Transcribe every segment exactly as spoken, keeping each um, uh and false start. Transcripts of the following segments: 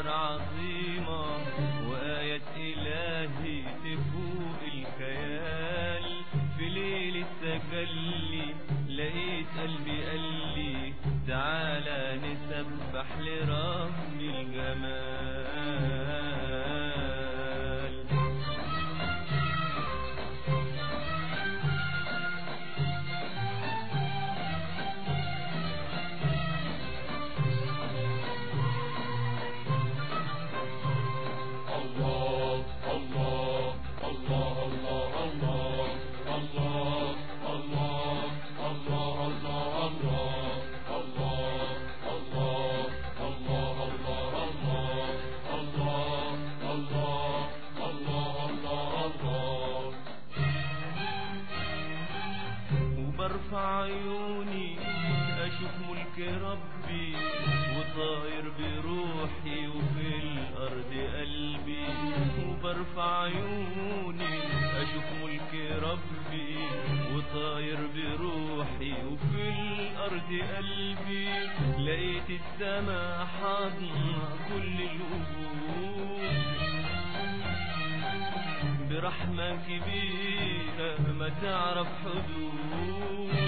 وأسرار عظيمة وآيات إلهي تفوق الخيال. في ليل التجلي لقيت قلبي قالي تعالى نسبح لرب الجمال. وبرفع عيوني اشوف ملك ربي وطاير بروحي وفي الارض قلبي. وبرفع عيوني اشوف ملك ربي وطاير بروحي وفي الارض قلبي. لقيت السما حاضنة كل الوجود برحمة كبيرة ما تعرف حدود.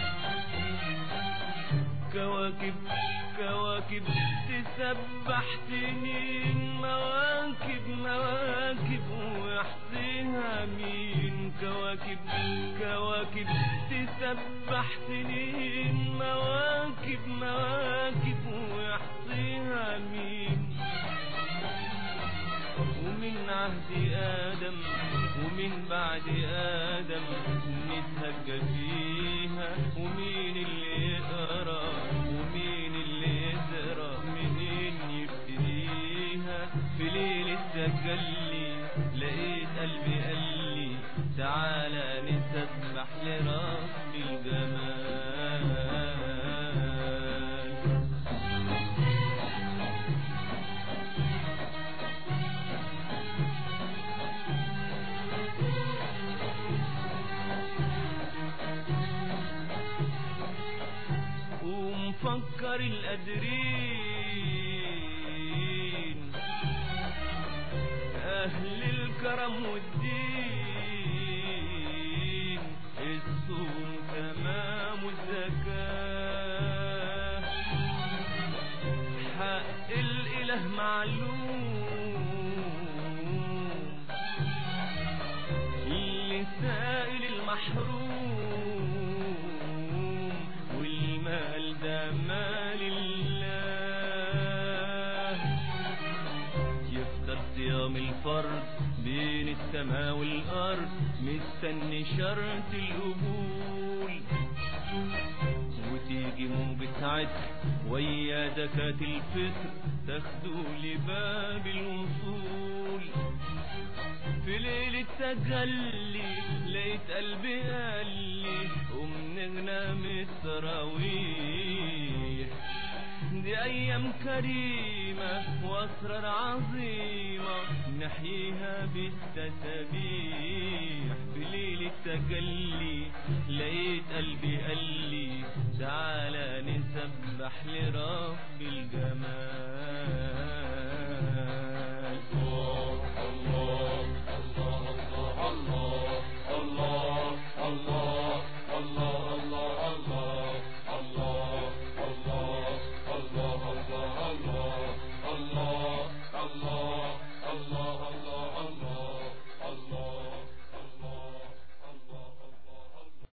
كواكب كواكب تسبح سنين مواكب مواكب ويحصيها مين. كواكب كواكب تسبح سنين مواكب مواكب ويحصيها مين. ومن عهد آدم ومن بعد آدم نتهجى فيها. ومين اللي يقرأ ومين اللي يزرع منين يبتديها. في ليل التجلي لقيت قلبي قالي تعالى نسبح لرب الجمال. ومفكر القادرين أهل الكرم والدين الصوم تمام الزكاة. حق الإله معلوم لسائل المحروم. والمال ده مال الله. يفطر صيام الفرد بين السماء والأرض مستني شرط القبول. وتيجي موجة عتق ويا زكاة الفطر تاخدوا لباب الوصول. في ليل التجلي لقيت قلبي قالي قوم نغنم التراويح. دي أيام كريمة وأسرار عظيمة نحييها بالتسابيح. في ليل التجلي لقيت قلبي قالي تعالى نسبح لرب الجمال.